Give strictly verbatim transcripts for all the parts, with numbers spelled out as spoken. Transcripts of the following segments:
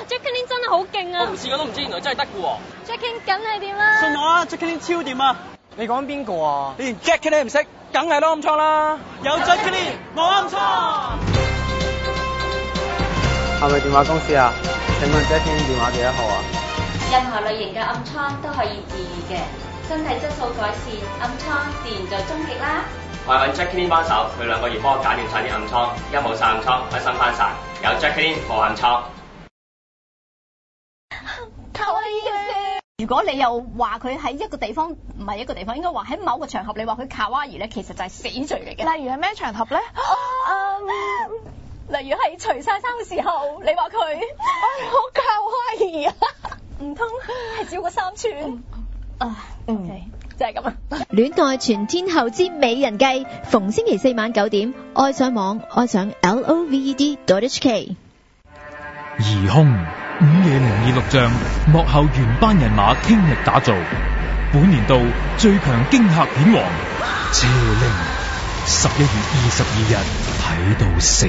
Jacqueline 真係好勁啊！ 我唔試過都唔知，原來真係得嘅喎。 Jacqueline 梗係點啦？ 信我啊 ，Jacqueline 超掂啊！ 你講邊個啊？ 你連 Jacqueline 唔識，梗係攞暗瘡啦！有 Jacqueline 冇暗瘡。 係咪電話公司啊？請問 Jacqueline 電話幾多號啊？ 任何類型嘅暗瘡都可以治癒嘅，身體質素改善，暗瘡自然就終極啦。 我係揾 Jacqueline 幫手，佢兩個月幫我搞掂晒啲暗瘡，一冇晒暗瘡，一身翻晒。有 Jacqueline 冇暗瘡。 卡哇伊嘅。如果你又話佢喺一個地方唔係一個地方，應該話喺某個場合，你話佢卡哇伊咧，其實就係死罪嚟嘅。 例如係咩場合咧？ 嗯，例如係除晒衫嘅時候，你話佢好卡哇伊啊？ 唔通係照過三寸？啊，OK。就係咁啊！ 戀愛全天候之美人計，逢星期四晚九點，愛上網，愛上 L O V E D dot H K。 疑兇午夜靈異錄像幕後原班人馬傾力打造，本年度最強驚嚇片王邪靈，十一月二十二日喺度死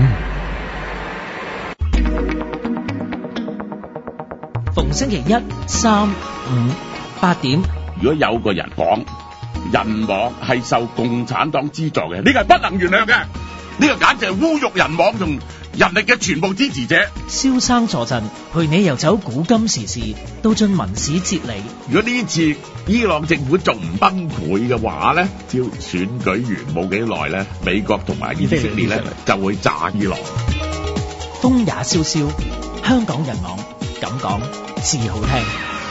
緊。 逢星期一、三、五、八點。 如果有個人講人網係受共產黨資助嘅，呢個係不能原諒嘅，呢個簡直係侮辱人網同人力嘅全部支持者。 蕭生坐鎮，陪你遊走古今時事，到進文史哲理。 如果呢次伊朗政府仲唔崩潰嘅話咧，只要選舉完冇幾耐咧，美國同埋以色列咧就會炸伊朗。 風也蕭蕭，香港人網咁講至好聽。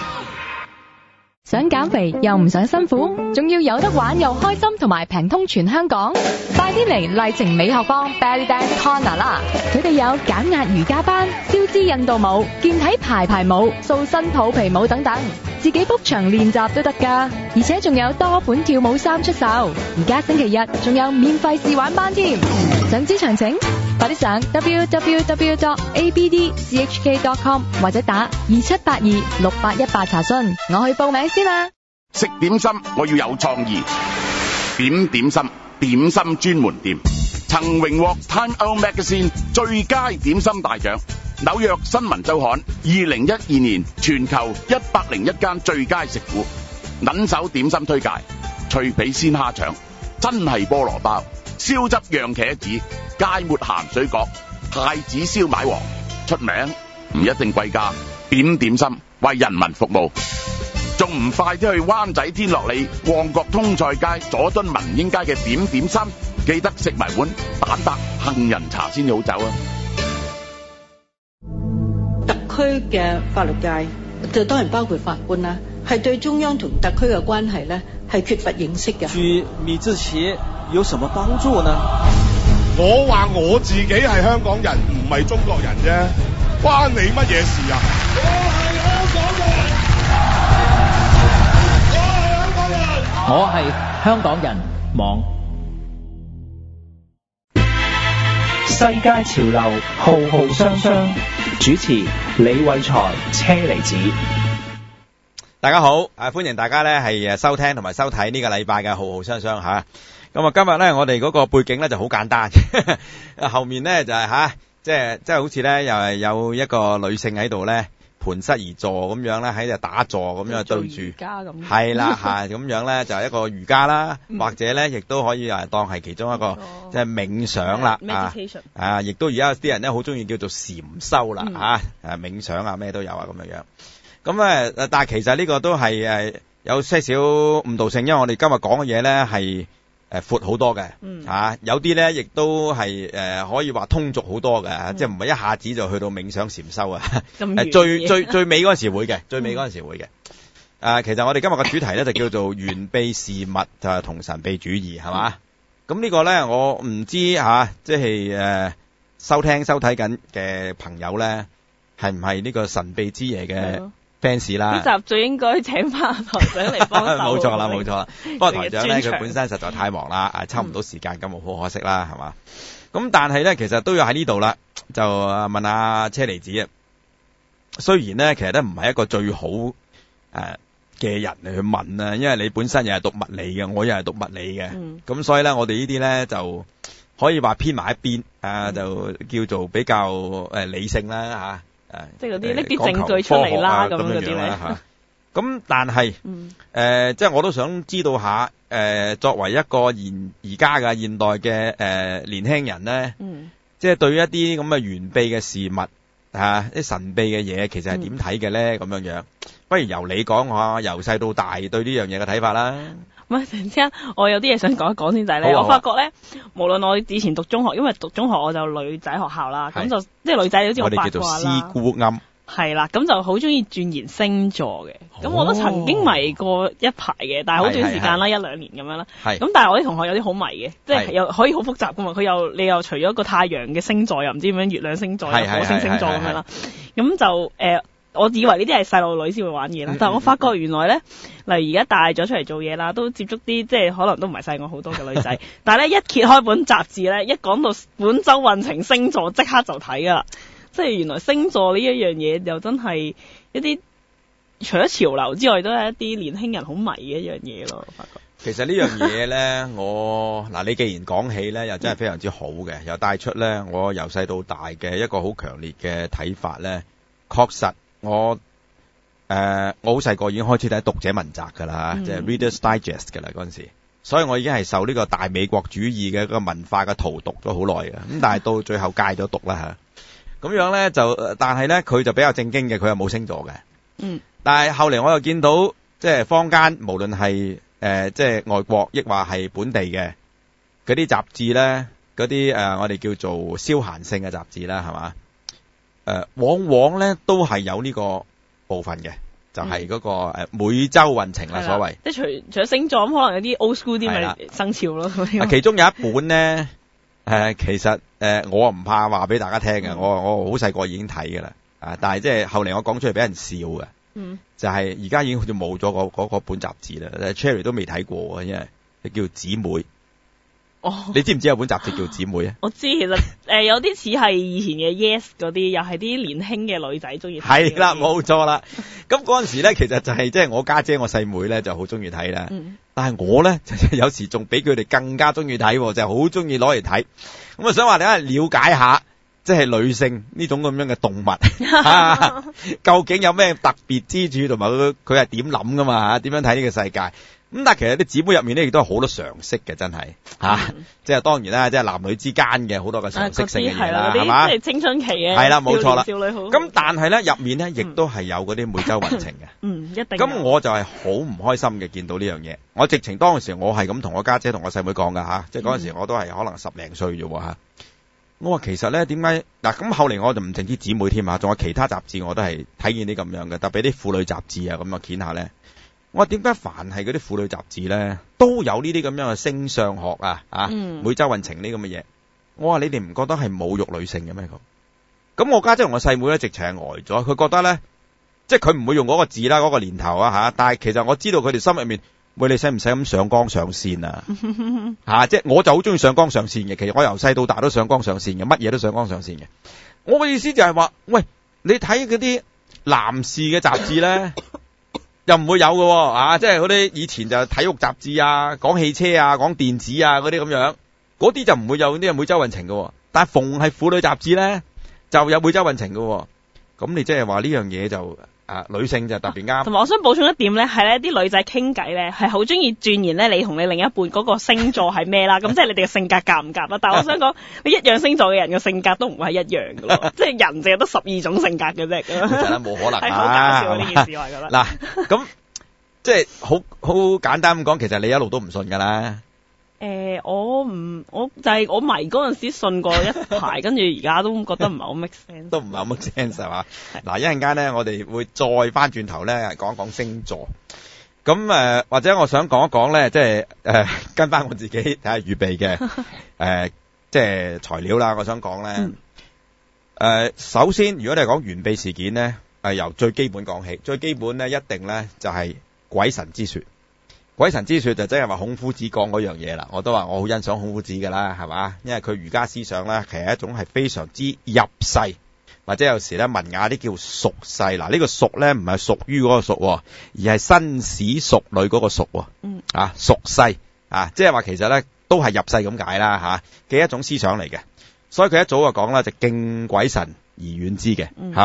想減肥又唔想辛苦，仲要有得玩又開心，同埋平通全香港，快啲嚟麗晴美學坊 Belly Dance Corner 啦！佢哋有減壓瑜伽班、消脂印度舞、健體排排舞、塑身肚皮舞等等，自己 book 場練習都得㗎，而且仲有多款跳舞衫出售。而家星期日仲有免費試玩班添，想知詳情？快啲上 w w w dot a b d c h k dot com 或者打二七八二六八一八查詢。我去報名先啦。 食點心我要有創意，點點心點心專門店，曾榮獲 Time Out Magazine 最佳點心大獎，紐約新聞週刊二零一二年全球一百零一間最佳食府，撚手點心推介，脆皮鮮蝦腸，真係菠蘿包，燒汁釀茄子，芥末鹹水角，太子燒賣王，出名唔一定貴價，點點心為人民服務。仲唔快啲去灣仔天樂里、旺角通菜街、佐敦民英街嘅點點心，記得食埋碗蛋白杏仁茶先好走啊！ 特區嘅法律界就當然包括法官啦，係對中央同特區嘅關係咧係缺乏認識嘅。 對米志奇有什麼幫助呢？ 我話我自己係香港人，唔係中國人啫，關你乜嘢事啊？我係香港人。 我係香港人網，世界潮流浩浩湯湯，主持李偉才、車厘子。 大家好，啊歡迎大家咧係誒收聽同埋收睇呢個禮拜嘅浩浩湯湯吓。咁啊今日咧我哋嗰個背景咧就好簡單，後面咧就係吓，即係即係好似咧又係有一個女性喺度咧。盤膝而坐咁樣咧，喺度打坐咁樣對住，係啦吓，咁樣咧就係一個瑜伽啦，嗯、或者咧亦都可以啊當係其中一個即係、就是、冥想啦、嗯、啊，啊，亦都而家有啲人咧好中意叫做禪修啦吓，誒冥想啊咩都有啊咁樣樣。咁誒，但係其實呢個都係誒有些少誤導性，因為我哋今日講嘅嘢咧係。誒，闊好多嘅，吓、嗯啊、有啲咧，亦都係誒、呃、可以話通俗好多嘅、嗯，即係唔係一下子就去到冥想禪修啊。誒，最最最尾嗰陣時會嘅，最尾嗰陣時會嘅。誒、嗯啊，其實我哋今日嘅主題咧就叫做玄秘事物，就係同神秘主義，係嘛？咁、嗯、呢個咧，我唔知吓、啊，即係誒、呃、收聽收睇緊嘅朋友咧，係唔係呢個神秘之夜嘅？fans 啦，呢集最應該請翻台長嚟幫手。冇錯啦，冇錯啦。不過台長咧，佢本身實在太忙啦，啊，抽唔到時間，咁好可惜啦，係嘛。咁但係咧，其實都要喺呢度啦，就問下車厘子啊。雖然咧，其實都唔係一個最好誒嘅人嚟去問啊，因為你本身又係讀物理嘅，我又係讀物理嘅，咁、嗯、所以咧，我哋呢啲咧就可以話偏埋一邊，啊，就叫做比較誒理性啦吓。 即係嗰啲拎啲證據出嚟啦咁樣嗰啲咧。 咁但係誒、 嗯呃，即係我都想知道下誒、呃，作為一個現而家嘅現代嘅誒、呃、年輕人咧， 嗯、 即係對於一啲咁嘅玄秘嘅事物啊，啲神秘嘅嘢，其實係點睇嘅咧？咁、嗯、樣樣，不如由你講下，由細到大對呢樣嘢嘅睇法啦。 唔係，突然之間我有啲嘢想講一講先，就係咧，我發覺咧，無論我以前讀中學，因為讀中學我就女仔學校啦，咁就即係女仔好似我八卦啦。我哋叫做師姑庵。係啦，咁就好中意鑽研星座嘅，咁、哦、我都曾經迷過一排嘅，但係好短時間啦，一兩年咁樣啦。咁但係我啲同學有啲好迷嘅，即係又可以好複雜噶嘛。佢又你又除咗個太陽嘅星座，又唔知點樣月亮星座，又火星星座咁樣啦。咁就誒、呃，我以為呢啲係細路女先會玩嘢啦，但係我發覺原來咧，例如而家大咗出嚟做嘢啦，都接觸啲即係可能都唔係細我好多嘅女仔，但係咧一揭開本雜誌咧，一講到本周運程星座，即刻就睇噶啦。即係原來星座呢一樣嘢又真係一啲除咗潮流之外，都係一啲年輕人好迷嘅一樣嘢咯。我發覺其實呢樣嘢咧，我嗱你既然講起咧，又真係非常之好嘅，又帶出咧我由細到大嘅一個好強烈嘅睇法咧。確實我誒、呃、我好細個已經開始睇讀者文摘㗎啦，即、嗯、係、就是、Reader's Digest 㗎啦嗰陣時，所以我已經係受呢個大美國主義嘅一個文化嘅荼毒咗好耐嘅。咁但係到最後戒咗毒啦嚇。咁樣咧就，但係咧佢就比較正經嘅，佢又冇星座嘅。嗯。但係後嚟我又見到，即係坊間無論係誒即係外國，亦或係本地嘅嗰啲雜誌咧，嗰啲誒我哋叫做消閒性嘅雜誌啦，係嘛？誒、呃，往往咧都係有呢個部分嘅，就係、是、嗰個誒每周運程啦，所謂。即係除除咗星座，咁可能有啲 old school 啲咪生肖咯。其中有一本咧。誒、呃，其實誒、呃，我唔怕話俾大家聽嘅、嗯，我我好細個已經睇噶啦，啊，但係即係後嚟我講出嚟俾人笑嘅，嗯，就係而家已經好似冇咗嗰嗰嗰本雜誌啦 ，Cherry 都未睇過，因為叫姊妹。哦，你知唔知有本雜誌叫姊妹啊？我知，其實誒、呃、有啲似係以前嘅 Yes 嗰啲，又係啲年輕嘅女仔中意睇。係啦，冇錯啦。咁嗰陣時咧，其實就係即係我家姐、我細妹咧就好中意睇啦。但係我咧就有時仲比佢哋更加中意睇，就係好中意攞嚟睇。咁啊想話大家了解下，即係女性呢種咁樣嘅動物，啊、究竟有咩特別之處，同埋佢佢係點諗噶嘛？吓，點樣睇呢個世界？咁但係其實啲姊妹入面咧，亦都係好多常識嘅，真係吓、啊嗯，即係當然啦，即係男女之間嘅好多嘅常識性嘅嘢啦，係嘛？即係青春期嘅，係啦，冇錯啦。少女好。咁但係咧入面咧，亦都係有嗰啲每周運程嘅。嗯，一定。咁我就係好唔開心嘅，見到呢樣嘢。我直情當時我係咁同我家姐同我細妹講噶吓，即係嗰陣時我都係可能十零歲啫吓。我話其實咧，點解嗱咁後嚟我就唔淨止姊妹添啊，仲有其他雜誌我都係睇見啲咁樣嘅，特別啲婦女雜誌啊咁啊，見下咧。我話點解凡係嗰啲婦女雜誌咧，都有呢啲咁樣嘅星相學啊，啊，嗯、每周運程呢咁嘅嘢。我話你哋唔覺得係侮辱女性嘅咩？咁，咁我家姐同我細妹咧，直情係呆咗。佢覺得咧，即係佢唔會用嗰個字啦，嗰、嗰個年頭啊吓。但係其實我知道佢哋心入面，喂，你使唔使咁上綱上線啊？吓、啊，即係我就好中意上綱上線嘅。其實我由細到大都上綱上線嘅，乜嘢都上綱上線嘅。我嘅意思就係話，喂，你睇嗰啲男士嘅雜誌咧。又唔會有嘅，啊！即係嗰啲以前就體育雜誌啊，講汽車啊，講電子啊嗰啲咁樣，嗰啲就唔會有呢個每周運程嘅。但係逢係婦女雜誌咧，就有每周運程嘅。咁你即係話呢樣嘢就啊，女性就特別啱。同埋我想補充一點咧，係咧啲女仔傾偈咧，係好中意鑽研咧，你同你另一半嗰個星座係咩啦？咁即係你哋嘅性格夾唔夾啦？但係我想講，你一樣星座嘅人嘅性格都唔會係一樣嘅咯，即係人淨係得十二種性格嘅啫。其實冇可能係好搞笑呢件事，我覺得。嗱，咁即係好好簡單咁講，其實你一路都唔信㗎啦。誒、呃，我唔，我就係我迷嗰陣時信過一排，跟住而家都覺得唔係好 make sense，都唔係好 make sense 係嘛？嗱，一陣間咧，我哋會再翻轉頭咧講一講星座。咁誒、呃，或者我想講一講咧，即係誒、呃、跟翻我自己睇下預備嘅誒、呃，即係材料啦。我想講咧，誒、嗯呃，首先如果你係講玄秘事件咧，係由最基本講起。最基本咧，一定咧就係鬼神之說。鬼神之說就真係話孔夫子講嗰樣嘢啦，我都話我好欣賞孔夫子噶啦，係嘛？因為佢儒家思想咧，其實係一種係非常之入世，或者有時咧文雅啲叫俗世。嗱，呢個俗咧唔係屬於嗰個俗，而係紳士淑女嗰個俗。嗯。啊，俗世啊，即係話其實咧都係入世咁解啦，吓嘅一種思想嚟嘅。所以佢一早就講啦，就敬鬼神而遠之嘅，吓、嗯。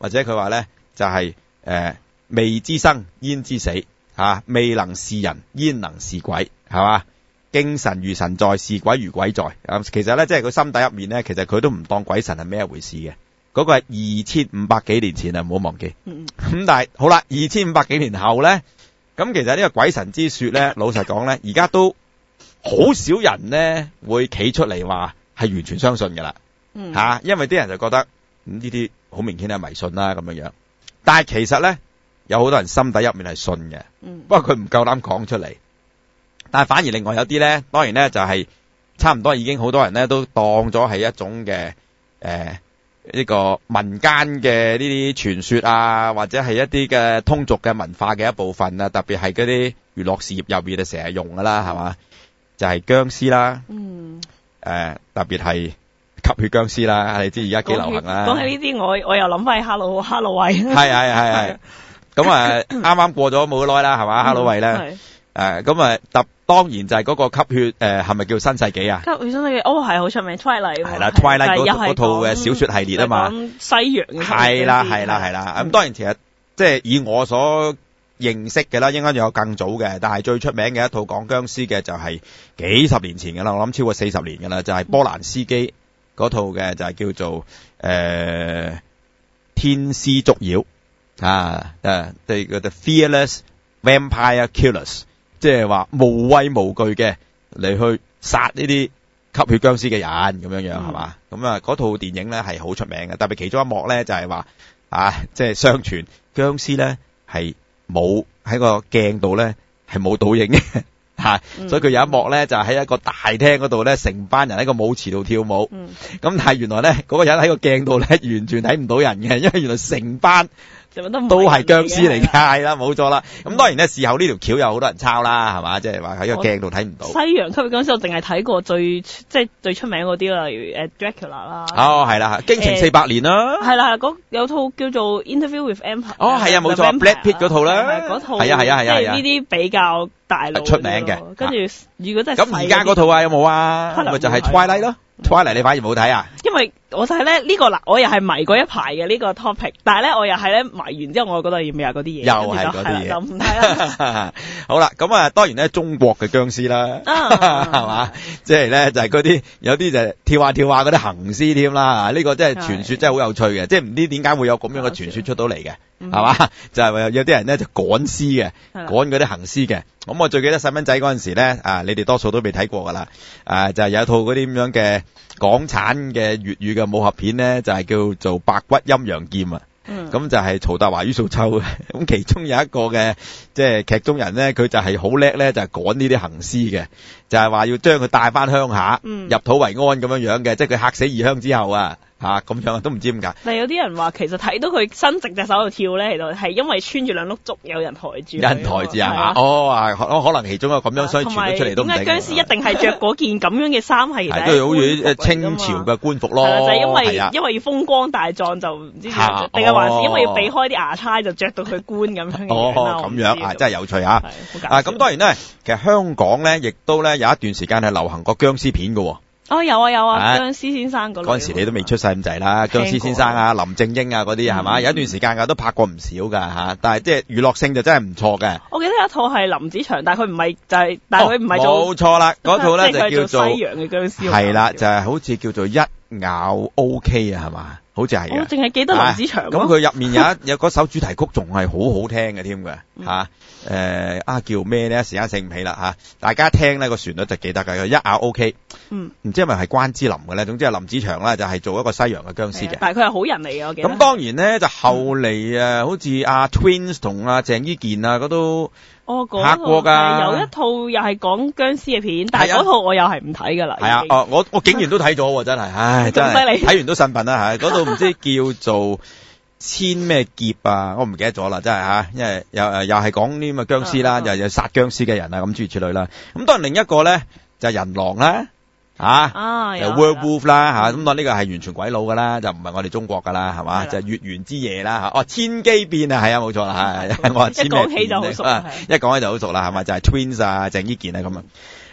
或者佢話咧就係、是、誒、呃、未知生焉知死啊，未能是人焉能是鬼，係嘛？敬神如神在，視鬼如鬼在。咁其實咧，即係佢心底入面咧，其實佢都唔當鬼神係咩一回事嘅。嗰、那個係二千五百幾年前啊，唔好忘記。咁、嗯、但係好啦，二千五百幾年後咧，咁其實呢個鬼神之說咧，老實講咧，而家都好少人咧會企出嚟話係完全相信噶啦。吓、嗯啊，因為啲人就覺得呢啲好明顯係迷信啦咁樣樣。但係其實咧，有好多人心底入面係信嘅，嗯、不過佢唔夠膽講出嚟。但係反而另外有啲咧，當然咧就係、是、差唔多已經好多人咧都當咗係一種嘅誒呢個民間嘅呢啲傳說啊，或者係一啲嘅通俗嘅文化嘅一部分啊，特別係嗰啲娛樂事業入面就成日用噶啦，係嘛？就係、是、僵屍啦，嗯，誒、呃、特別係吸血僵屍啦，你知而家幾流行啦。 講起呢啲，我我又諗翻起 Hello Hello 喂， 係係係係，咁啊啱啱過咗冇耐啦，係嘛 Hello 喂咧。誒，咁啊，特當然就係嗰個吸血誒，係咪叫新世紀啊？ 吸血新世紀，哦係好出名 Twilight 係啦 Twilight 嗰套嘅小說系列啊嘛， 西洋嘅係啦係啦係啦，咁當然其實即係以我所認識嘅啦，應該仲有更早嘅，但係最出名嘅一套講僵屍嘅就係幾十年前噶啦，我諗超過四十年噶啦，就係波蘭斯基嗰套嘅就係叫做誒天師捉妖啊，誒對嗰啲 Fearless Vampire Killers。即係話無畏無懼嘅嚟去殺呢啲吸血僵屍嘅人咁樣樣係嘛？咁啊嗰套電影咧係好出名嘅，特別其中一幕咧就係話啊，即係相傳僵屍咧係冇喺個鏡度咧係冇倒影嘅吓，所以佢有一幕咧就喺一個大廳嗰度咧，成班人喺個舞池度跳舞。咁、嗯、但係原來咧嗰、嗰個人喺個鏡度咧完全睇唔到人嘅，因為原來成班。都係僵屍嚟嘅，係啦，冇錯啦。咁當然咧，事後呢條橋有好多人抄啦，係嘛？即係話喺個鏡度睇唔到。 西洋吸血僵屍我淨係睇過最即係最出名嗰啲啦，例如誒 Dracula 啦。 哦，係啦，驚情四百年啦。 係啦，嗰有套叫做 Interview with Vampire。 哦，係啊，冇錯 ，Brad Pitt 嗰套啦。 嗰套係啊，係啊，係啊， 即係呢啲比較大路出名嘅。 跟住如果真係咁而家嗰套啊有冇啊？咪就係 Twilight 咯。Twilight 你反而冇睇啊？因為我就係咧呢個嗱，我又係迷過一排嘅呢個 topic， 但係咧我又係咧迷完之後，我覺得要咩啊嗰啲嘢， 又係嗰啲嘢， 就唔睇啦。 好啦，咁啊，當然咧中國嘅僵屍啦，係嘛，即係咧就係嗰啲有啲就跳下跳下嗰啲行屍添啦。呢個真係傳說，真係好有趣嘅，即係唔知點解會有咁樣嘅傳說出到嚟嘅，係嘛？就係有啲人咧就趕屍嘅，趕嗰啲行屍嘅。咁我最記得細蚊仔嗰陣時咧，啊，你哋多數都未睇過噶啦，啊，就係有一套嗰啲咁樣嘅港產嘅粵語嘅武俠片咧，就係叫做《白骨陰陽劍》啊。嗯。咁就係曹達華、于素秋嘅。咁其中有一個嘅，即係劇中人咧，佢就係好叻咧，就係趕呢啲行屍嘅，就係話要將佢帶翻鄉下，嗯、入土為安咁樣樣嘅，即係佢嚇死異鄉之後啊。吓咁樣都唔知點解。但係有啲人話其實睇到佢伸直隻手喺度跳咧，其實係因為穿住兩碌竹有人抬住。有人抬住係嘛？哦啊，可能其中一個咁樣，所以傳咗出嚟都唔定。點解僵屍一定係着嗰件咁樣嘅衫係？係都好似清朝嘅官服咯。係啦，就係因為因為要風光大壯就唔知定係還是因為要避開啲衙差就着到佢官咁樣嘅。哦，咁樣啊，真係有趣啊！啊，咁當然咧，其實香港咧亦都咧有一段時間係流行過僵屍片嘅。哦，有啊有啊，僵屍先生嗰嗰陣時你都未出世咁滯啦，僵屍先生啊、林正英啊嗰啲係嘛，有一段時間噶都拍過唔少噶吓，但係即係娛樂性就真係唔錯嘅。我記得有一套係林子祥，但係佢唔係就係，但係佢唔係做。冇錯啦，嗰套咧就叫做西洋嘅僵屍。係啦，就係好似叫做一咬 OK 啊，係嘛？好似係嘅。我淨係記得林子祥。咁佢入面有一有嗰首主題曲仲係好好聽嘅添嘅吓。誒啊叫咩咧？一時間醒唔起啦吓，大家聽呢個旋律就記得㗎。佢一咬 OK， 嗯，唔知係咪係關之琳嘅咧？總之係林子祥啦，就係做一個西洋嘅僵屍嘅。但係佢係好人嚟嘅，我記得。咁當然咧就後嚟誒，嗯、好似阿 Twins 同阿鄭伊健啊嗰都拍過噶。有一套又係講僵屍嘅片，但係嗰套我又係唔睇噶啦。係啊，哦，我我竟然都睇咗，真係，唉，真係睇完都呻笨啦吓。嗰套唔知叫做。千咩劫啊！我唔記得咗啦，真係吓，因為又誒又係講啲咁嘅僵屍啦，又又殺僵屍嘅人啊，咁諸如此類啦。咁當然另一個咧就係人狼啦，吓，又 werewolf 啦吓，咁當呢個係完全鬼佬噶啦，就唔係我哋中國噶啦，係嘛？就係月圓之夜啦吓，哦千機變啊，係啊冇錯啦，係我話千咩變，一講起就好熟，一講起就好熟啦，係咪？就係 Twins 啊，鄭伊健啊咁啊。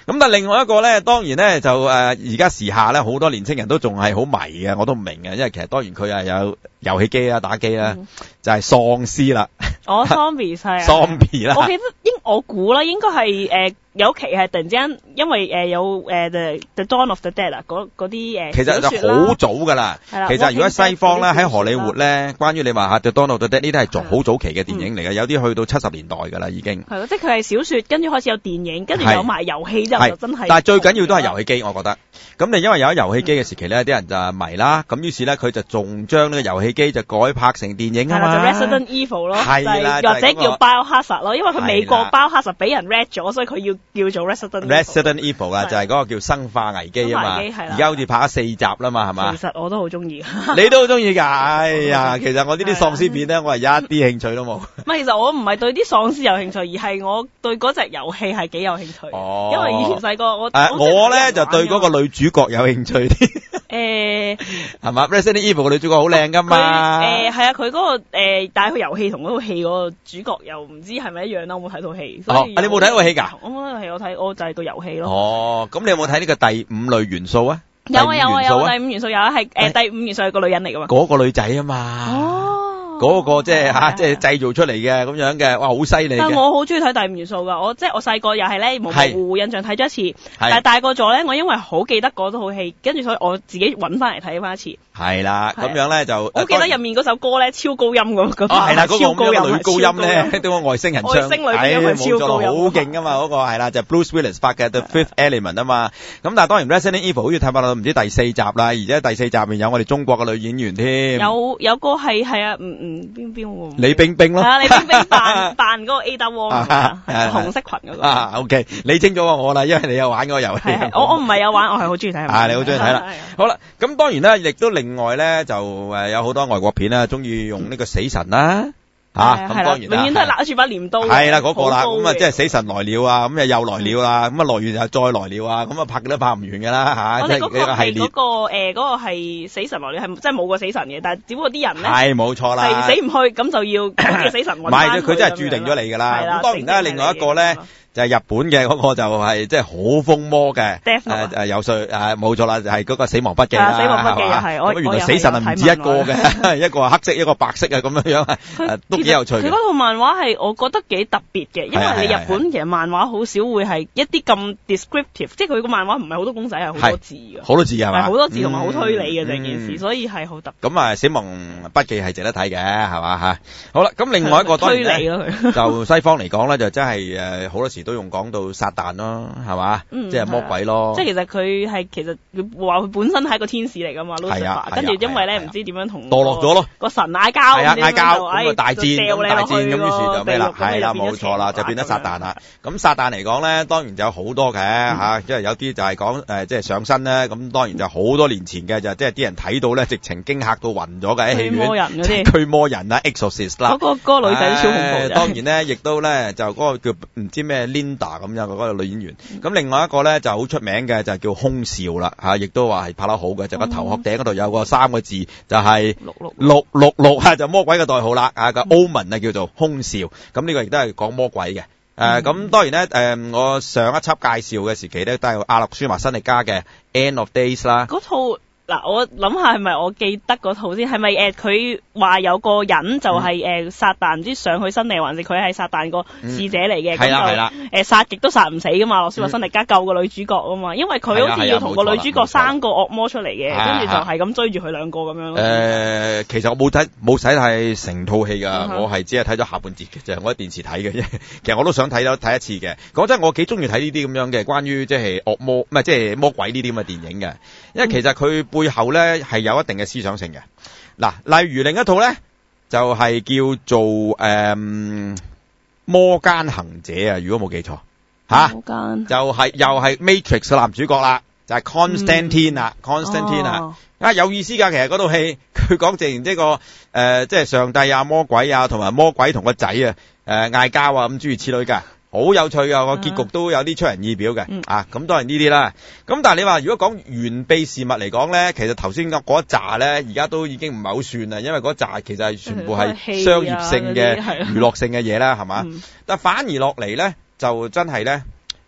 咁但係另外一個咧，當然咧就誒而家時下咧好多年青人都仲係好迷嘅，我都唔明嘅，因為其實當然佢係有遊戲機啊、打機啦， 嗯、 就係喪屍啦。 哦，zombie 係啊 ，zombie 啦。 我記得應我估啦，應該係誒有期係突然之間，因為誒有誒 the the Dawn of the Dead 啊，嗰嗰啲誒其實就好早㗎啦。係啦。其實如果喺西方咧，喺荷里活咧，關於你話嚇 the Dawn of the Dead 呢啲係做好早期嘅電影嚟嘅，有啲去到七十年代㗎啦已經。 係咯，即係佢係小説，跟住開始有電影，跟住有埋遊戲之後就真係。 但係最緊要都係遊戲機，我覺得。咁你因為有咗遊戲機嘅時期咧，啲人就迷啦，咁於是咧佢就仲將呢個遊戲機就改拍成電影啊嘛。 係啦，就 Resident Evil 咯。 係啦， 或者叫 Biohazard 咯，因為佢美國 Biohazard 俾人 red 咗，所以佢要叫做 Resident Resident Evil 啦，就係嗰個叫生化危機啊嘛。而家好似拍咗四集啦嘛，係嘛？ 其實我都好中意。 你都好中意㗎？哎呀，其實我呢啲喪屍片咧，我係一啲興趣都冇。 唔係，其實我唔係對啲喪屍有興趣，而係我對嗰隻遊戲係幾有興趣。 哦。 因為以前細個我誒我咧就對嗰個女主角有興趣啲。誒。係嘛 ？Resident Evil 個女主角好靚㗎嘛？ 誒係啊，佢嗰個誒，但係佢遊戲同嗰套戲嗰個主角又唔知係咪一樣啦。我冇睇套戲。 哦，你冇睇過戲㗎？ 我冇睇過戲，我睇我就係個遊戲咯。 哦，咁你有冇睇呢個第五類元素啊？ 有啊有啊有啊，第五元素有啊，係誒第五元素係個女人嚟㗎嘛。 嗰個女仔啊嘛。哦。嗰個即係嚇，即係製造出嚟嘅咁樣嘅，哇，好犀利嘅。 但我好中意睇第五元素㗎，我即係我細個又係咧模模糊糊印象睇咗一次，但係大個咗咧，我因為好記得嗰套戲，跟住所以我自己揾翻嚟睇翻一次。 係啦，咁樣咧就我記得入面嗰首歌咧超高音嗰個。 哦，係啦，嗰個咁樣女高音咧，對個外星人唱， 外星女音係超高音， 好勁㗎嘛嗰個係啦，就 Bruce Willis 拍嘅 The Fifth Element 啊嘛。咁但係當然 Resident Evil 好似睇翻到唔知第四集啦，而且第四集入面有我哋中國嘅女演員添。 有有個係係啊，唔唔邊邊喎？ 李冰冰咯， 係啊，李冰冰扮扮嗰個 Ada Wong 啊，紅色裙嗰個。 啊 ，OK，你清楚過我啦，因為你有玩嗰個遊戲。 我我唔係有玩，我係好中意睇。 啊，你好中意睇啦。好啦，咁當然咧，亦都另外咧就誒有好多外國片啦，中意用呢個死神啦。吓，咁當然啦， 永遠都係拿住把鐮刀。 係啦，嗰個啦，咁啊，即係死神來了啊，咁啊又來了啊，咁啊來完又再來了啊，咁啊拍都拍唔完㗎啦吓，即係呢個系列。嗰個誒嗰個係死神來了，係真係冇個死神嘅，但係只不過啲人咧係冇錯啦， 係死唔去，咁就要揾個死神揾翻佢。 唔係，佢真係注定咗你㗎啦。咁當然啦，另外一個咧。就係日本嘅嗰個就係即係好瘋魔嘅，誒誒游說誒冇錯啦，就係嗰個死亡筆記啦， 死亡筆記又係，我原來死神係唔止一個嘅，一個係黑色，一個白色啊咁樣樣啊，都幾有趣。 佢嗰套漫畫係我覺得幾特別嘅，因為你日本其實漫畫好少會係一啲咁 descriptive，即係佢個漫畫唔係好多公仔，係好多字嘅， 好多字係嘛， 好多字同埋好推理嘅成件事，所以係好特別。 咁啊，死亡筆記係值得睇嘅，係嘛嚇？好啦，咁另外一個當然咧，就西方嚟講咧，就真係誒好多時都用講到撒旦咯，係嘛？即係魔鬼咯。 即係其實佢係其實佢話佢本身係一個天使嚟㗎嘛，Lucifer。跟住因為咧唔知點樣同墮落咗咯， 個神嗌交， 係啊嗌交，咁啊大戰， 咁大戰咁於是就咩啦？係啦，冇錯啦，就變咗撒旦啦。咁撒旦嚟講咧，當然就有好多嘅嚇，即係有啲就係講誒，即係上身咧。咁當然就好多年前嘅就即係啲人睇到咧，直情驚嚇到暈咗嘅喺戲院。驅魔人嗰啲，驅魔人啦 ，Exorcist 啦。 嗰個嗰個女仔都超恐怖嘅。 當然咧，亦都咧就嗰個叫唔知咩 Linda 咁樣。嗰個女演員，咁另外一個咧就好出名嘅就叫空少啦嚇，亦都話係拍得好嘅，就個頭殼頂嗰度有個三個字就係六六六六六啊，就魔鬼嘅代號啦啊，個 Omen 啊叫做空少，咁呢個亦都係講魔鬼嘅誒，咁當然咧誒，我上一輯介紹嘅時期咧都係阿諾舒華辛力加嘅 End of Days 啦， 嗰套。嗱，我諗下係咪我記得嗰套先？係咪誒佢話有個人就係誒撒旦，唔知上去身定還是佢係撒旦個使者嚟嘅？ 係啦係啦。 誒殺極都殺唔死噶嘛？諾舒華辛力加救個女主角啊嘛，因為佢好似要同個女主角生個惡魔出嚟嘅，跟住就係咁追住佢兩個咁樣。 誒，其實我冇睇冇睇係成套戲㗎，我係只係睇咗下半節嘅，就係我喺電視睇嘅啫。其實我都想睇咗睇一次嘅。講真，我幾中意睇呢啲咁樣嘅關於即係惡魔，唔係即係魔鬼呢啲咁嘅電影嘅，因為其實佢背後咧係有一定嘅思想性嘅。嗱，例如另一套咧就係、是、叫做誒、嗯、魔間行者啊，如果冇記錯吓，魔間就係、是、又係 Matrix 嘅男主角啦，就係、是、Constantine 啊、嗯、Constantine 啊、哦，啊有意思噶，其實嗰套戲佢講正然即個誒，即、呃、係上帝啊、魔鬼啊，同埋魔鬼同個仔啊誒嗌交啊，咁諸如此類噶。好有趣噶，個結局都有啲出人意表嘅、嗯，啊，咁當然呢啲啦。咁但係你話如果講原秘事物嚟講咧，其實頭先嗰一紮咧，而家都已經唔係好算啦，因為嗰一紮其實係全部係商業性嘅、娛樂性嘅嘢啦，係嘛？但反而落嚟咧，就真係咧，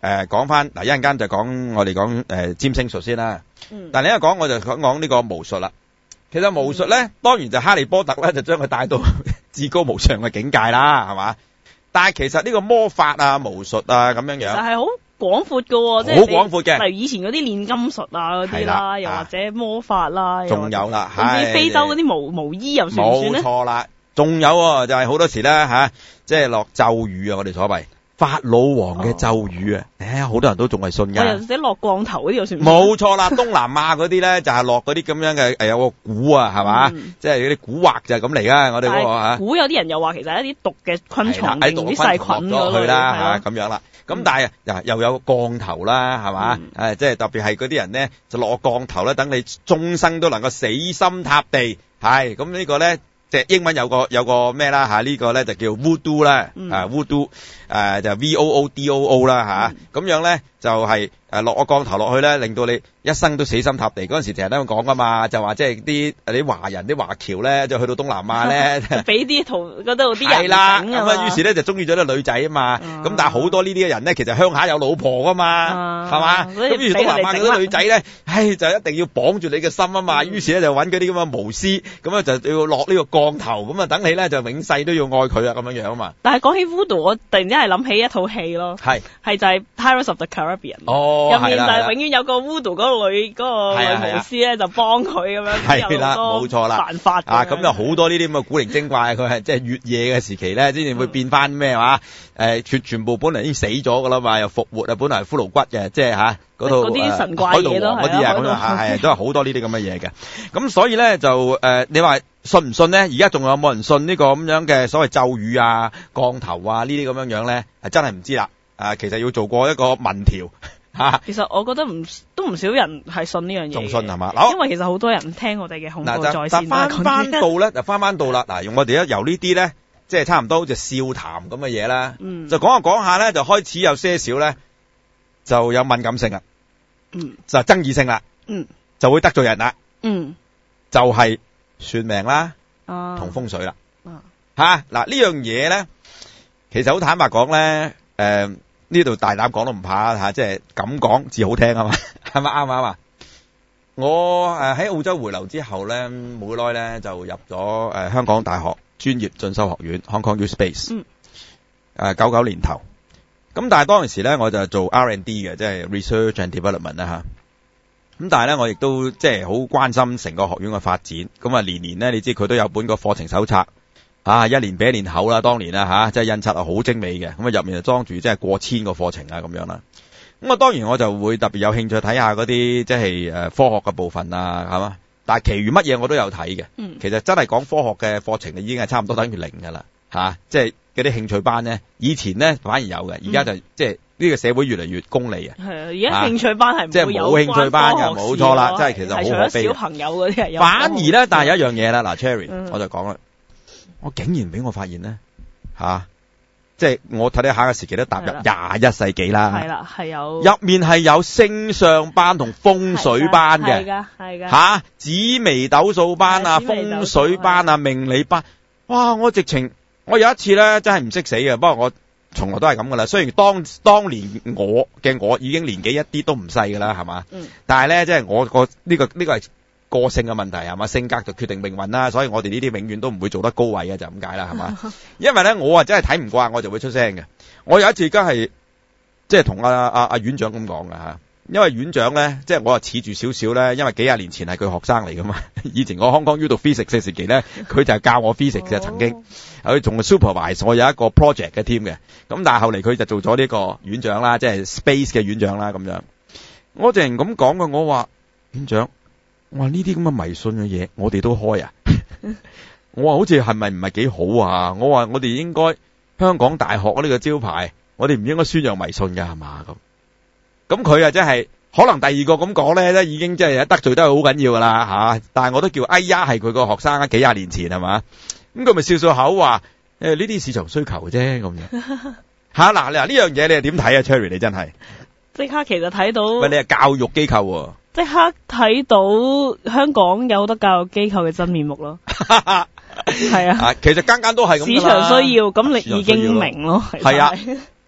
誒講翻嗱，一陣間就講我哋講誒占星術先啦。嗯。但係另一講我就講講呢個巫術啦。其實巫術咧，嗯、當然就哈利波特咧就將佢帶到至高無上嘅境界啦，係嘛？但係其實呢個魔法啊、巫術啊咁樣樣，就係好廣闊㗎，即係好廣闊嘅。例如以前嗰啲煉金術啊嗰啲啦，又或者魔法啦，仲有啦，甚至非洲嗰啲巫巫醫又算唔算咧？冇錯啦，仲有喎，就係好多時咧吓，即係落咒語啊，我哋所謂。法老王嘅咒語啊，誒、哦，好多人都仲係信㗎。或者落降頭嗰啲又算唔算？冇錯啦，東南亞嗰啲咧就係落嗰啲咁樣嘅誒有個蠱啊，係嘛、嗯？即係嗰啲蠱惑就係咁嚟㗎。我哋嗰個嚇。蠱有啲人又話其實係一啲毒嘅昆蟲定啲細菌落去啦嚇，咁樣啦。咁、嗯、但係又又有個降頭啦，係嘛？誒、嗯，即係特別係嗰啲人咧就落降頭咧，等你終生都能夠死心塌地。係咁呢個咧。即係英文有個有個咩啦嚇，呢個咧就叫 Voodoo 啦，啊 Voodoo 誒就 V O O D O O 啦嚇，咁樣咧就係誒落個降頭落去咧，令到你一生都死心塌地。嗰陣時成日都咁講噶嘛，就話即係啲啲華人啲華僑咧，就去到東南亞咧，俾啲圖嗰度啲人係啦，咁啊於是咧就中意咗啲女仔啊嘛，咁但係好多呢啲嘅人咧，其實鄉下有老婆噶嘛，係嘛？咁於是東南亞嗰啲女仔咧，唉就一定要綁住你嘅心啊嘛，於是咧就揾嗰啲咁嘅巫師，咁啊就要落呢個降頭，咁啊等你咧就永世都要愛佢啊咁樣樣啊嘛。但係講起 Voodoo，我突然之間係諗起一套戲咯，係係就係 Pirates of the Caribbean，哦，入面就係永遠有個 Voodoo 嗰個女嗰個女巫師咧就幫佢咁樣，係啦，冇錯啦，犯法啊，咁有好多呢啲咁嘅古靈精怪，佢係即係越夜嘅時期咧，先至會變翻咩話？誒，全全部本來已經死咗噶啦嘛，又復活啊，本來係骷髏骨嘅，即係吓嗰套嗰啲神怪嘢都係啊，咁啊係都係好多呢啲咁嘅嘢嘅。咁所以咧就誒，你話信唔信咧？而家仲有冇人信呢個咁樣嘅所謂咒語啊、降頭啊呢啲咁樣樣咧？係真係唔知啦。誒，其實要做過一個民調吓。其實我覺得唔都唔少人係信呢樣嘢，仲信係嘛？因為其實好多人聽我哋嘅恐怖在線。嗱，就翻翻到咧，就翻翻到啦。嗱，用我哋一由呢啲咧，即係差唔多好似笑談咁嘅嘢啦。嗯。就講下講下咧，就開始有些少咧，就有敏感性啦。嗯。就爭議性啦。嗯。就會得罪人啦。嗯。就係算命啦。哦。同風水啦。哦。吓，嗱呢樣嘢咧，其實好坦白講咧，誒。呢度大膽講都唔怕吓，即係咁講至好聽啊嘛，係咪啱唔啱啊？我誒喺澳洲回流之後咧，冇耐咧就入咗誒香港大學專業進修學院 Hong Kong U Space，嗯，誒九九年頭，咁但係當時咧我就做 R and D 嘅，即係 Research and Development 啦吓，咁但係咧我亦都即係好關心成個學院嘅發展，咁啊年年咧你知佢都有本個課程手冊。啊，一年比一年厚啦，當年啦吓，即係印刷啊好精美嘅，咁啊入面就裝住即係過千個課程啊咁樣啦。咁啊當然我就會特別有興趣睇下嗰啲即係誒科學嘅部分啊，係嘛？但係其餘乜嘢我都有睇嘅。嗯，其實真係講科學嘅課程，已經係差唔多等於零噶啦吓，即係嗰啲興趣班咧，以前咧反而有嘅，而家就即係呢個社會越嚟越功利啊。係啊，而家興趣班係即係冇興趣班嘅，冇錯啦，即係其實好可悲。小朋友嗰啲係有。反而咧，但係有一樣嘢啦，嗱 Cherry，嗯，我就講啦。我竟然俾我發現咧，吓、啊，即係我睇睇下個時期都踏入廿一世紀啦。係啦，係有入面係有星相班同風水班嘅，係噶，係噶，吓紫微斗數班啊，風水班啊，命理班，哇！我直情我有一次咧真係唔識死嘅，不過我從來都係咁噶啦。雖然當當年我嘅我已經年紀一啲都唔細噶啦，係嘛，嗯，但係咧即係我個呢個呢個係。個性嘅問題係嘛，性格就決定命運啦，所以我哋呢啲永遠都唔會做得高位嘅，就咁解啦，係嘛？因為咧，我啊真係睇唔慣，我就會出聲嘅。我有一次梗係即係同阿阿阿院長咁講㗎吓，因為院長咧，即係我啊恃住少少咧，因為幾廿年前係佢學生嚟噶嘛。以前我 Hong Kong U 讀 physics 嘅時期咧，佢就係教我 physics 嘅，曾經佢仲係 supervise 我有一個 project 嘅 team 嘅。咁但係後嚟佢就做咗呢個院長啦，即係 space 嘅院長啦咁樣。我淨係咁講嘅，我話院長。我話呢啲咁嘅迷信嘅嘢，我哋都開啊！我話好似係咪唔係幾好啊？我話我哋應該香港大學呢個招牌，我哋唔應該宣揚迷信㗎係嘛咁。咁佢啊真係可能第二個咁講咧，已經真係得罪得好緊要噶啦吓。但係我都叫哎呀，係佢個學生啊，幾廿年前係嘛？咁佢咪笑笑口話誒呢啲市場需求啫咁樣吓。嗱嗱呢樣嘢你係點睇啊 Cherry？ 你真係即刻其實睇到喂，你係教育機構喎。即刻睇到香港有好多教育機構嘅真面目咯，係啊，其實間間都係咁。市場需要，咁你已經明咯，係啊。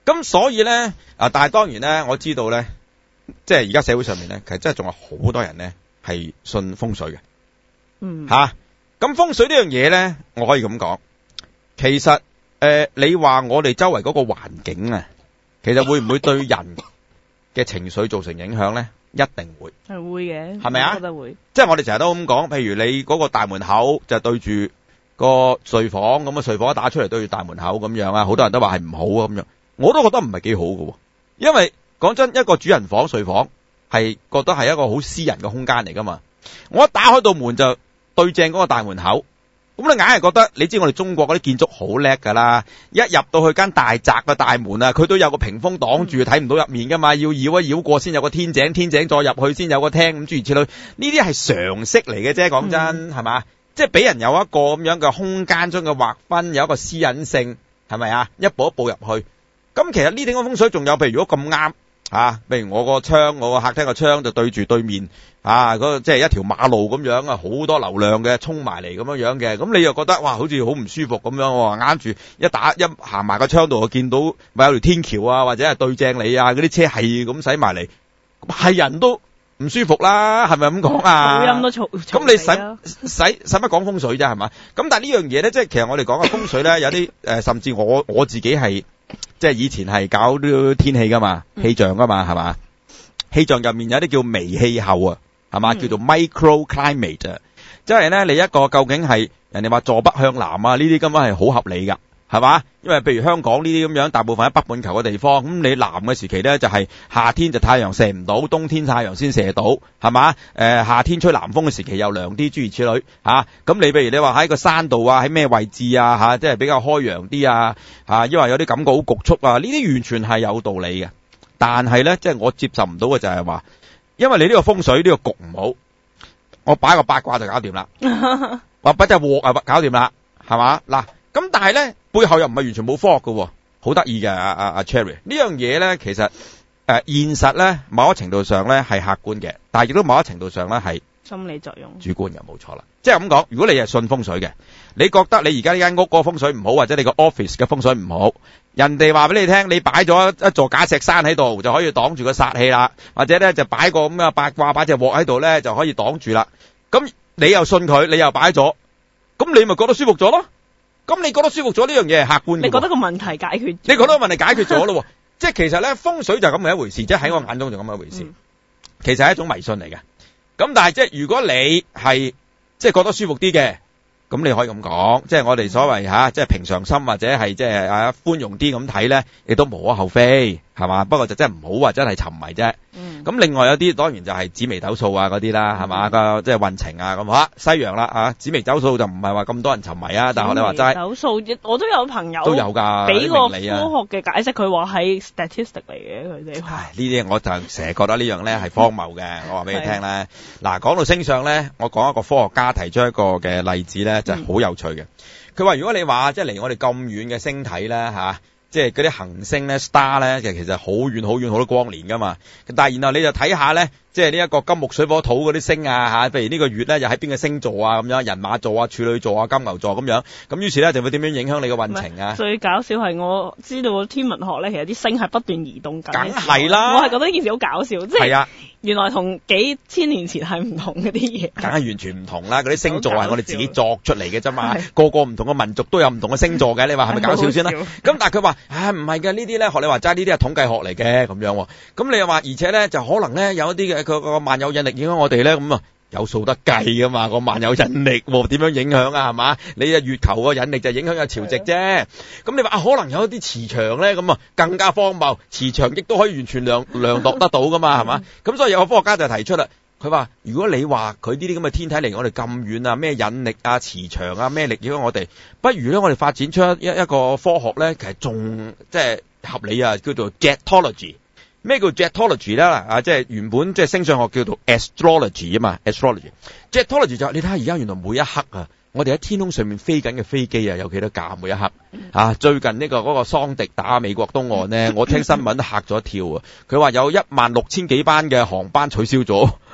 咁所以咧啊，但係當然咧，我知道咧，即係而家社會上面咧，其實真係仲有好多人咧係信風水嘅。 嗯。 吓、啊，咁風水呢樣嘢咧，我可以咁講，其實誒、呃，你話我哋周圍嗰個環境啊，其實會唔會對人嘅情緒造成影響咧？一定會。 係會嘅。 係咪啊？ 我覺得會。 即係我哋成日都咁講，譬如你嗰個大門口就對住個睡房，咁啊睡房一打出嚟對住大門口咁樣啊，好多人都話係唔好啊咁樣。我都覺得唔係幾好喎。因為講真，一個主人房睡房係覺得係一個好私人嘅空間嚟噶嘛。我一打開道門就對正嗰個大門口，咁你硬係覺得，你知我哋中國嗰啲建築好叻噶啦，一入到去間大宅嘅大門啊，佢都有個屏風擋住，睇唔到入面噶嘛，要繞一繞過先有個天井，天井再入去先有個廳，咁諸如此類，呢啲係常識嚟嘅啫。講真係嘛，即係俾人有一個咁樣嘅空間中嘅劃分，有一個私隱性，係咪啊？一步一步入去。咁其實呢啲嘅風水仲有，譬如如果咁啱啊，譬如我個窗，我個客廳個窗就對住對面啊，嗰個即係一條馬路咁樣啊，好多流量嘅衝埋嚟咁樣樣嘅，咁你又覺得哇，好似好唔舒服咁樣，我話啱住一打一行埋個窗度，我見到咪有條天橋啊，或者係對正你啊，嗰啲車係咁駛埋嚟，係人都唔舒服啦，係咪咁講啊？ 噪音都嘈， 咁你使使使乜講風水啫，係嘛？咁但係呢樣嘢咧，即係其實我哋講嘅風水咧，有啲誒、呃，甚至我我自己係。即係以前係搞啲天氣噶嘛，氣象噶嘛，係嘛？氣象入面有啲叫微氣候啊，係嘛？叫做 microclimate 啊，即係咧你一個究竟係人哋話坐北向南啊，呢啲根本係好合理噶，係嘛？因為譬如香港呢啲咁樣，大部分喺北半球嘅地方，咁你南嘅時期咧就係夏天就太陽射唔到，冬天太陽先射到，係嘛？誒、呃，夏天吹南風嘅時期又涼啲，諸如此類吓。咁、啊、你譬如你話喺個山度啊，喺咩位置啊吓，即係比較開揚啲啊吓，因為有啲感覺好局促啊，呢啲完全係有道理嘅。但係咧，即係我接受唔到嘅就係話，因為你呢個風水呢、呢個局唔好，我擺個八卦就搞掂啦，話擺隻鑊啊搞掂啦，係嘛？嗱，咁但係咧。背後又唔係完全冇科學嘅，好得意嘅阿阿阿 Cherry 呢樣嘢咧，其實誒、呃、現實咧某一程度上咧係客觀嘅，但係亦都某一程度上咧係心理作用主觀嘅，冇錯啦。即係咁講，如果你係信風水嘅，你覺得你而家呢間屋個風水唔好，或者你個 office 嘅風水唔好，人哋話俾你聽，你擺咗一座假石山喺度就可以擋住個煞氣啦，或者咧就擺個咁嘅八卦擺隻鑊喺度咧就可以擋住啦。咁你又信佢，你又擺咗，咁你咪覺得舒服咗咯？咁你覺得舒服咗呢樣嘢係客觀嘅，你覺得個問題解決， 你覺得個問題解決咗咯？即係其實咧風水就係咁嘅一回事，即係喺我眼中就咁嘅一回事。嗯、其實係一種迷信嚟嘅。咁但係即係如果你係即係覺得舒服啲嘅，咁你可以咁講，即係我哋所謂吓、啊，即係平常心或者係即係啊寬容啲咁睇咧，亦都無可厚非，係嘛？不過就真係唔好話真係沉迷啫。咁、嗯、另外有啲當然就係紫微斗數啊嗰啲啦，係嘛？個即係運程啊咁吓，西洋啦啊，紫微斗數就唔係話咁多人沉迷啊，但係我哋話齋斗數，我都有朋友都有噶， 俾個科學嘅解釋，佢話係 statistic 嚟嘅，佢哋。 唉，呢啲我就成日覺得呢樣咧係荒謬嘅，我話俾你聽咧。嗱，講到星相咧，我講一個科學家提出一個嘅例子咧，就係好有趣嘅。佢話如果你話即係離我哋咁遠嘅星體咧吓。即係嗰啲行星咧 ，star 咧，其實其實好遠好遠好多光年噶嘛。但係然後你就睇下咧，即係呢一個金木水火土嗰啲星啊吓，譬如呢個月咧又喺邊個星座啊咁樣，人馬座啊、處女座啊、金牛座咁樣。咁於是咧就會點樣影響你嘅運程啊？ 最搞笑係我知道天文學咧，其實啲星係不斷移動緊。 梗係啦， 我係覺得呢件事好搞笑，即係。係啊。 原來同幾千年前係唔同嗰啲嘢， 梗係完全唔同啦！嗰啲星座係我哋自己作出嚟嘅啫嘛，個個唔同嘅民族都有唔同嘅星座嘅，你話係咪搞笑先啦？咁但係佢話，唉唔係嘅，呢啲咧學你話齋，呢啲係統計學嚟嘅咁樣。咁你又話，而且咧就可能咧有一啲嘅佢個萬有引力影響我哋咧，咁啊有數得計噶嘛？個萬有引力點樣影響啊？係嘛？你啊月球個引力就影響個潮汐啫。咁你話啊，可能有一啲磁場咧，咁啊更加荒謬，磁場亦都可以完全量量度得到噶嘛？係嘛？咁所以有個科學家就提出啦，佢話如果你話佢呢啲咁嘅天體離我哋咁遠啊，咩引力啊、磁場啊、咩力影響我哋，不如咧我哋發展出一一個科學咧，其實仲即係合理啊，叫做 Jetology。咩叫 Jetology 咧？啊，即係原本即係星相學叫做 Astrology 啊嘛 ，Astrology。Jetology 就係你睇下而家原來每一刻啊，我哋喺天空上面飛緊嘅飛機啊，有幾多架每一刻啊？最近呢個嗰個桑迪打美國東岸咧，我聽新聞都嚇咗一跳啊！佢話有一萬六千幾班嘅航班取消咗。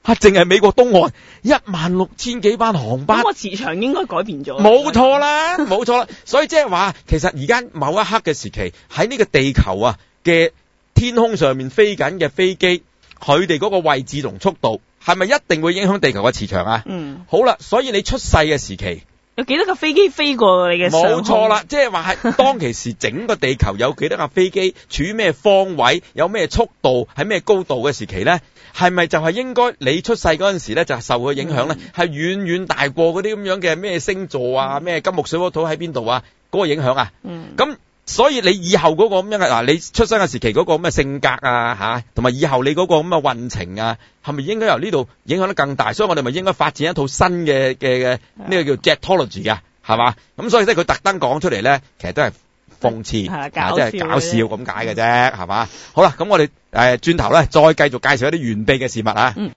啊，淨係美國東岸一萬六千幾班航班， 咁個磁場應該改變咗。 冇錯啦，冇錯啦。所以即係話，其實而家某一刻嘅時期，喺呢個地球啊嘅天空上面飛緊嘅飛機，佢哋嗰個位置同速度，係咪一定會影響地球嘅磁場啊？嗯。好啦，所以你出世嘅時期， 有幾多架飛機飛過你嘅上空？ 冇錯啦，即係話係當其時整個地球有幾多架飛機處於咩方位，有咩速度，喺咩高度嘅時期咧？係咪就係應該你出世嗰陣時咧，就係受佢影響咧？係遠遠大過嗰啲咁樣嘅咩星座啊，咩金木水火土喺邊度啊？嗰個影響啊？嗯。咁所以你以後嗰個咁樣嘅嗱，你出生嘅時期嗰個咁嘅性格啊吓，同埋以後你嗰個咁嘅運程啊，係咪應該由呢度影響得更大？所以我哋咪應該發展一套新嘅嘅嘅呢個叫 Jetology 嘅，係嘛？咁所以即係佢特登講出嚟咧，其實都係諷刺，即係搞笑咁解嘅啫，係嘛？好啦，咁我哋誒轉頭咧，再繼續介紹一啲完備嘅事物啊。嗯